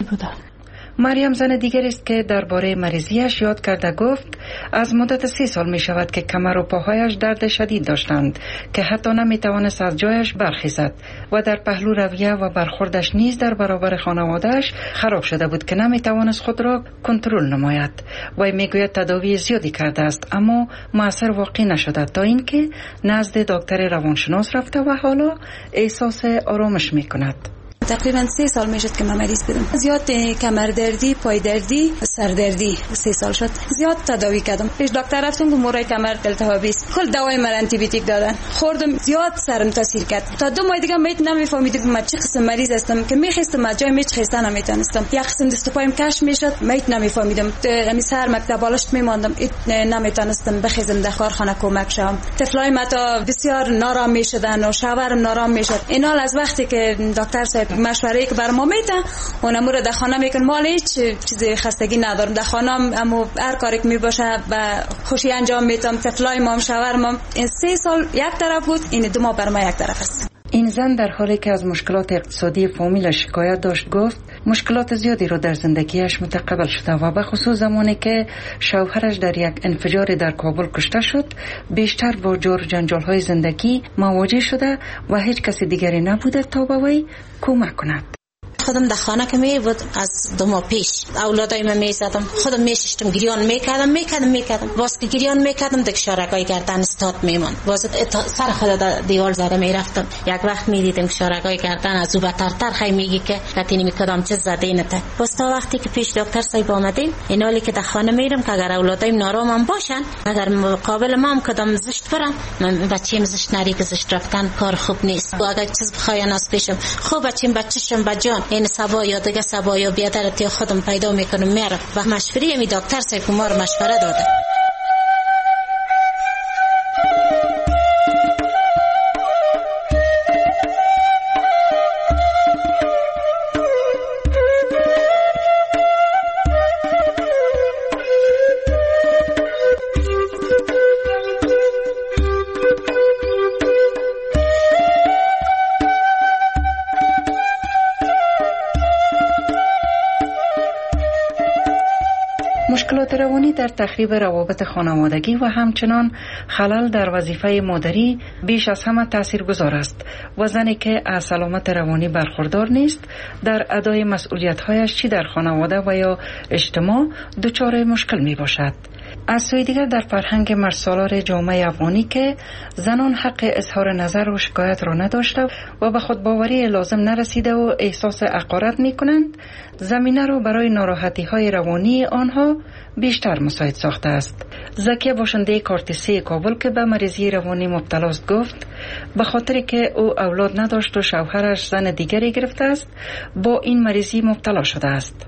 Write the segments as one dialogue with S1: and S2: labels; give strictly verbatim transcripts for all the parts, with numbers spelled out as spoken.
S1: بوده.
S2: مریم زن دیگر است که درباره مریضیش یاد کرده گفت از مدت سی سال می شود که کمر و پاهایش درد شدید داشتند که حتی نمی توانست از جایش برخیزد و در پهلو رویه و برخوردش نیز در برابر خانوادهش خراب شده بود که نمی توانست خود را کنترل نماید و می گوید تداوی زیادی کرده است اما موثر واقع نشده تا اینکه نزد دکتر روانشناس رفته و حالا احساس آرامش می کند.
S3: تقریبا سه سال میشد که من مریض بودم. زیاد کمر دردی، پای دردی، سر دردی سه سال شد. زیاد تداوی کردم. پیش دکتر رفتم که مورای کمر التهابی است. کل دوای من آنتی بیوتیک دادن. خوردم زیاد سرم تاثیر کرد. تا دو ماه دیگه میت نمیفهمیدم من چه قسم مریض هستم که میخواستم از جای میچ خسته نمیتونستم. یک قسم دست پایم کش میشد میت نمیفهمیدم. همین سر مکتب بالشت میماندم. نمیتونستم بخیزم در کارخانه کمک شم. طفلای متا بسیار نارام میشدن و شوهرم نارام میشد. اینا از وقتی که دکتر صاحب مشوره که بر ما میده اونم رو در خانه میکن مال هیچ چیزی خستگی ندارم در خانه اما هر کاری که میباشه و خوشی انجام میدم. طفلای ما شوهرم این سه سال یک طرف بود این دو ماه بر ما یک طرف است.
S2: این زن در حالی که از مشکلات اقتصادی فامیلش شکایت داشت گفت مشکلات زیادی رو در زندگیش متقبل شده و به خصوص زمانی که شوهرش در یک انفجار در کابل کشته شد بیشتر با جور جنجال های زندگی مواجه شده و هیچ کسی دیگری نبوده تا به وی کمک کند.
S1: خودم در خانه که می بود از دو ماه پیش اولادای من می زدم خودم می ششتم گریان می کردم می کردم می کردم باز که گریان می کردم دیگه شارگای گردن استاد میمون باز سر خود دیوار زده می رفتم. یک وقت می دیدم شارگای گردن از او بترتر خی میگی که کتینی می کدام چه زده اینته. باز تا وقتی که پیش دکتر صاحب آمدیم اینالی که در خانه میرم که اگر اولادایم نارامم باشن اگر مقابل ما هم کدام زشت برم من بچه‌م زشت نری که زشت رفتن کار خوب نیست و اگر چیز بخواین از پیشم خوب بچه‌م بچه‌شم بجان این سبا یا دیگه سبا یا بیادرتی خودم پیدا میکنم میرم و مشوره می دکتر صاحب ما رو مشوره داده.
S2: مشکلات روانی در تخریب روابط خانوادگی و همچنان خلل در وظیفه مادری بیش از همه تاثیرگذار است و زنی که از سلامت روانی برخوردار نیست در ادای مسئولیت‌هایش چی در خانواده و یا اجتماع دچار مشکل می باشد. از سوی دیگر در فرهنگ مرسالار جامعه افغانی که زنان حق اظهار نظر و شکایت را نداشته و به خود باوری لازم نرسیده و احساس حقارت می کنند زمینه را برای ناراحتی های روانی آنها بیشتر مساعد ساخته است. زکیه باشنده کارتیسی کابل که به مریضی روانی مبتلا است گفت به خاطر که او اولاد نداشت و شوهرش زن دیگری گرفته است با این مریضی مبتلا شده است.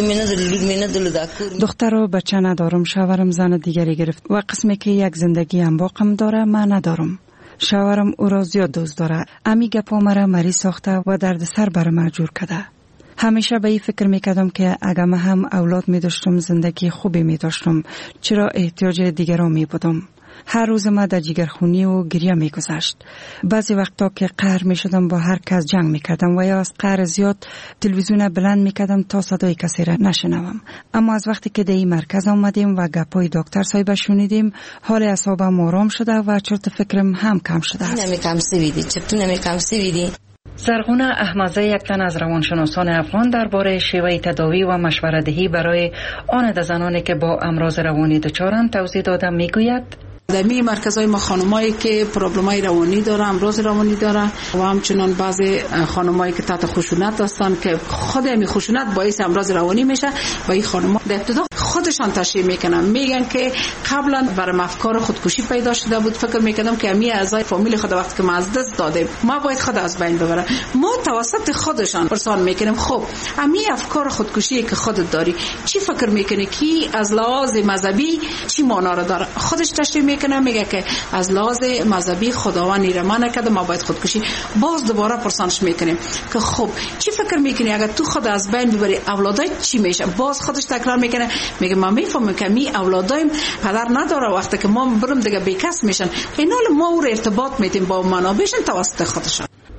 S4: دختر و بچه ندارم، شوهرم زن دیگری گرفت و قسمی که یک زندگی هم باقم داره من ندارم. شوهرم او را زیاد دوست داره. امی گپا مرا مریض ساخته و درد سر بر من جور کرده. همیشه به این فکر میکردم که اگر من هم اولاد می داشتم زندگی خوبی می داشتم چرا احتیاج دیگران می بودم. هر روز ما در جگرخونی و گریه می گذشت. بعضی وقتا که قهر می شدم با هر کس جنگ می کردم و یا از قهر زیاد تلویزیون بلند می کردم تا صدای کسی را نشنوم. اما از وقتی که در این مرکز آمدیم و گپای دکتر صاحب شنیدیم حال اعصابم آرام شده و چرت فکرم هم کم شده است.
S1: نمی کم سویدی چطور نمی کم سویدی
S2: زرغونه احمدزه یک تن از روانشناسان افغان درباره شیوه تداوی و مشوره دهی برای آن زنانی که با امراض روانی دچارند توضیح داده میگوید
S5: در می مرکزهای ما خانمایی که پروبلمای روانی داره، امراض روانی داره و همچنان بعضی خانمایی که تحت خشونت هستن که خود همین خشونت باعث امراض روانی میشه و این خانم‌ها در ابتدا خودشان تشریح میکنن، میگن که قبلا برام افکار خودکشی پیدا شده بود، فکر میکردم که امی اعضای فامیل خود وقتی که ما از دست دادیم ما باید خود از بین ببرم. ما توسط خودشان پرسان میکنیم خب امی افکار خودکشی که خودت داری چی فکر میکنی کی از لحاظ مذهبی چی معنا رو داره؟ خودش تشریح میکنه میگه که از لحاظ مذهبی خداوند نیرما نکرده ما باید خودکشی. باز دوباره پرسانش میکنیم که خب چی فکر میکنی اگر تو خود از بین ببری اولادای چی میشه؟ باز خودش تکرار میکنه میگه ما میفهمم که می اولادایم پدر نداره وقتی که ما برم دیگه بیکس میشن. اینال ما او ارتباط میدیم با منابعشون توسط خودشان.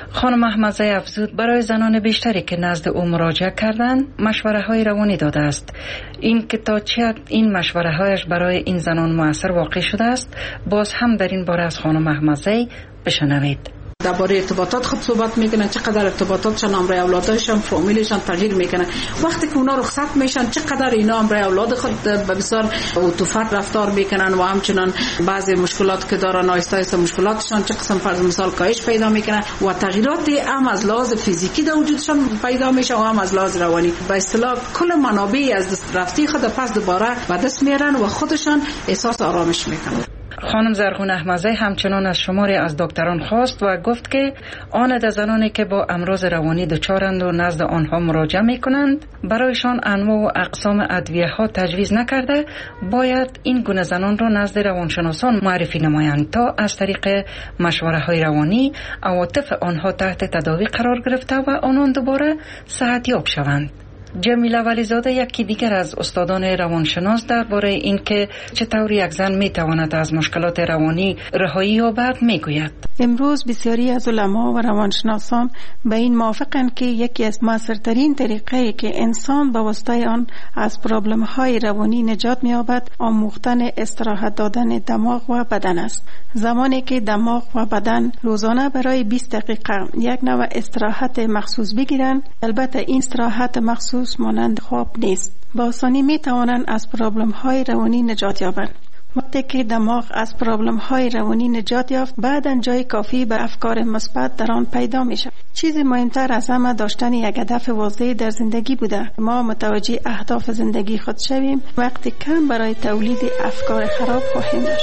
S2: خانم احمدزی افزود برای زنان بیشتری که نزد او مراجعه کردند مشوره های روانی داده است. این که تا چه حد این مشوره هایش برای این زنان مؤثر واقع شده است باز هم در این باره از خانم احمدزی بشنوید.
S5: درباره ارتباطات خود صحبت میکنن، چقدر ارتباطاتشان امرای اولادشان فامیلشان تغییر میکنه. وقتی که اونا رخصت میشن چقدر اینا امرای اولاد خود به بسیار عطوفت رفتار میکنن و همچنان بعضی مشکلات که دارن آیسته آیسته مشکلاتشان چه قسم فرض مثال کاهش پیدا میکنه و تغییرات هم از لحاظ فیزیکی در وجودشان پیدا میشه و هم از لحاظ روانی. به اصطلاح کل منابع از دست رفتی خود پس دوباره به دست میارن و خودشان احساس آرامش میکنن.
S2: خانم زرغون احمدزی همچنان از شماری از دکتران خواست و گفت که آن از زنانی که با امراض روانی دچارند و نزد آنها مراجعه می کنند برایشان انواع و اقسام ادویه ها تجویز نکرده باید این گونه زنان را نزد روانشناسان معرفی نمایند تا از طریق مشوره های روانی عواطف آنها تحت تداوی قرار گرفته و آنان دوباره صحتیاب شوند. جمیله ولیزاده یکی دیگر از استادان روانشناس درباره اینکه چطور یک زن میتواند از مشکلات روانی رهایی یابد میگوید.
S6: امروز بسیاری از علما و روانشناسان به این موافقند که یکی از موثرترین طریقه‌ای که انسان با واسطه آن از پرابلم‌های روانی نجات می‌یابد آموختن استراحت دادن دماغ و بدن است. زمانی که دماغ و بدن روزانه برای بیست دقیقه یک نوع استراحت مخصوص بگیرند، البته این استراحت مخصوص مانند خواب نیست، با آسانی می توانند از پرابلم های روانی نجات یابند. وقتی که دماغ از پرابلم های روانی نجات یافت بعداً جای کافی به افکار مثبت در آن پیدا می شود. چیز مهمتر از همه داشتن یک هدف واضح در زندگی بوده. ما متوجه اهداف زندگی خود شویم وقتی کم برای تولید افکار خراب خواهیم داشت.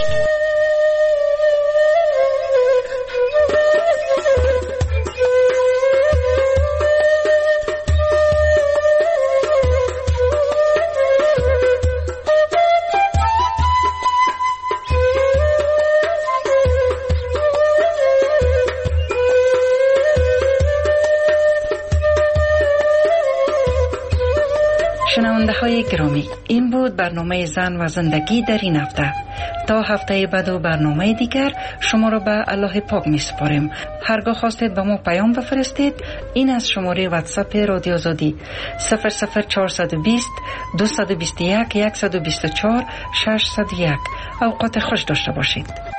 S2: شنونده های گرامی، این بود برنامه زن و زندگی در این هفته. تا هفته بعد و برنامه دیگر شما را به الله پاک می سپاریم. هرگاه خواستید به ما پیام بفرستید این از شماره واتساپ رادیو آزادی صفر صفر چهارصد و بیست دویست و بیست و یک صد و بیست و چهار ششصد و یک. اوقات خوش داشته باشید.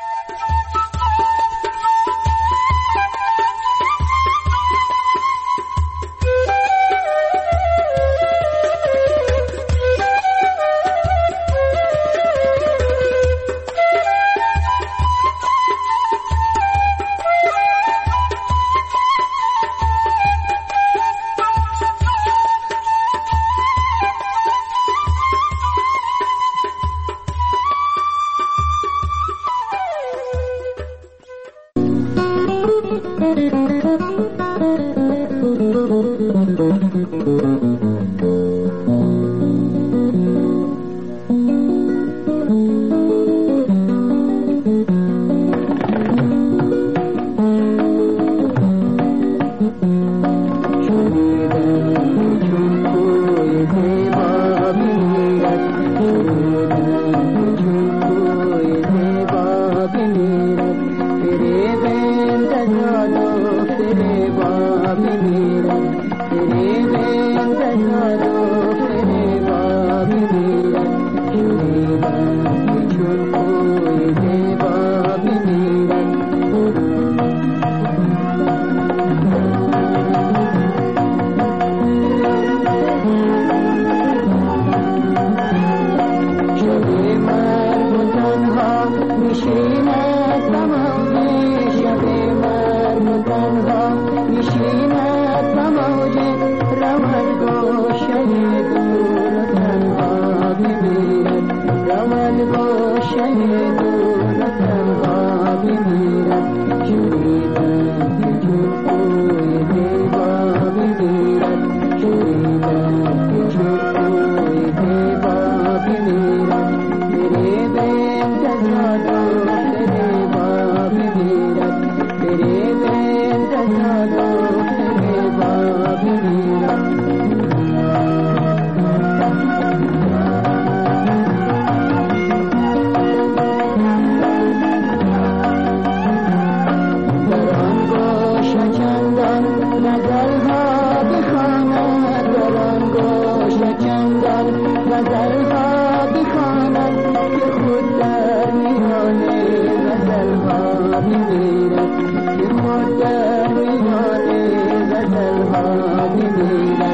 S7: غزل ها بخواند که خود در میان غزل ها میمیرد که خود در میان غزل ها میمیرد